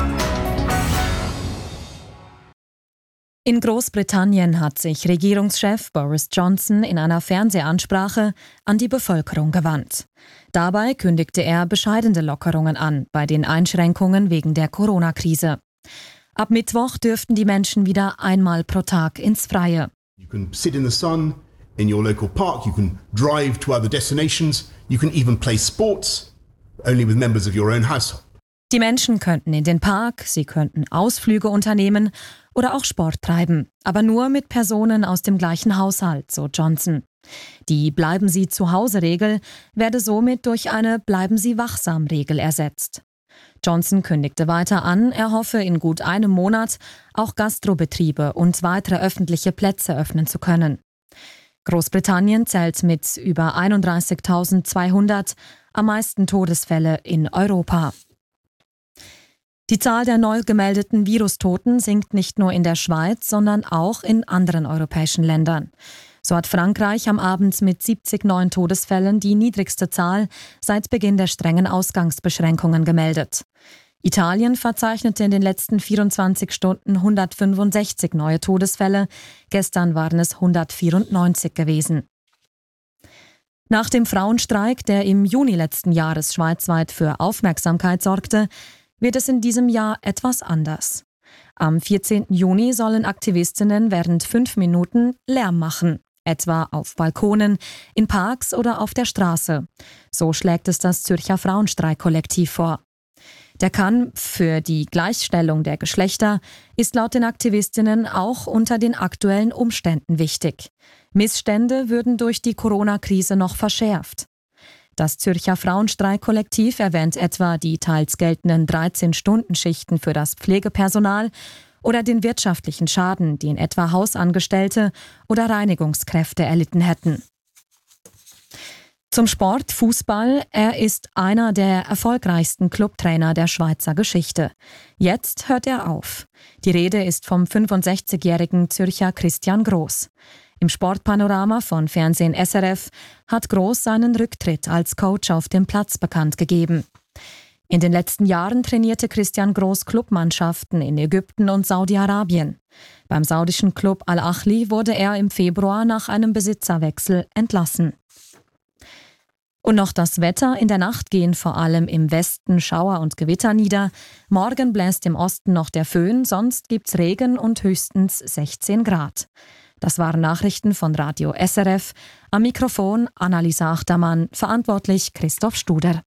In Großbritannien hat sich Regierungschef Boris Johnson in einer Fernsehansprache an die Bevölkerung gewandt. Dabei kündigte er bescheidene Lockerungen an bei den Einschränkungen wegen der Corona-Krise. Ab Mittwoch dürften die Menschen wieder einmal pro Tag ins Freie. You can sit in the sun in your local park, you can drive to other destinations, you can even play sports, only with members of your own household. Die Menschen könnten in den Park, sie könnten Ausflüge unternehmen oder auch Sport treiben, aber nur mit Personen aus dem gleichen Haushalt, so Johnson. Die Bleiben-Sie-zu-Hause-Regel werde somit durch eine Bleiben-Sie-wachsam-Regel ersetzt. Johnson kündigte weiter an, er hoffe in gut einem Monat auch Gastrobetriebe und weitere öffentliche Plätze öffnen zu können. Großbritannien zählt mit über 31.200 am meisten Todesfälle in Europa. Die Zahl der neu gemeldeten Virustoten sinkt nicht nur in der Schweiz, sondern auch in anderen europäischen Ländern. So hat Frankreich am Abend mit 70 neuen Todesfällen die niedrigste Zahl seit Beginn der strengen Ausgangsbeschränkungen gemeldet. Italien verzeichnete in den letzten 24 Stunden 165 neue Todesfälle. Gestern waren es 194 gewesen. Nach dem Frauenstreik, der im Juni letzten Jahres schweizweit für Aufmerksamkeit sorgte, wird es in diesem Jahr etwas anders. Am 14. Juni sollen Aktivistinnen während 5 Minuten Lärm machen, etwa auf Balkonen, in Parks oder auf der Straße. So schlägt es das Zürcher Frauenstreikkollektiv vor. Der Kampf für die Gleichstellung der Geschlechter ist laut den Aktivistinnen auch unter den aktuellen Umständen wichtig. Missstände würden durch die Corona-Krise noch verschärft. Das Zürcher Frauenstreikkollektiv erwähnt etwa die teils geltenden 13-Stunden-Schichten für das Pflegepersonal oder den wirtschaftlichen Schaden, den etwa Hausangestellte oder Reinigungskräfte erlitten hätten. Zum Sport, Fußball. Er ist einer der erfolgreichsten Clubtrainer der Schweizer Geschichte. Jetzt hört er auf. Die Rede ist vom 65-jährigen Zürcher Christian Gross. Im Sportpanorama von Fernsehen SRF hat Gross seinen Rücktritt als Coach auf dem Platz bekannt gegeben. In den letzten Jahren trainierte Christian Gross Clubmannschaften in Ägypten und Saudi-Arabien. Beim saudischen Club Al-Ahli wurde er im Februar nach einem Besitzerwechsel entlassen. Und noch das Wetter. In der Nacht gehen vor allem im Westen Schauer und Gewitter nieder. Morgen bläst im Osten noch der Föhn, sonst gibt's Regen und höchstens 16 Grad. Das waren Nachrichten von Radio SRF. Am Mikrofon Annalisa Achtermann, verantwortlich Christoph Studer.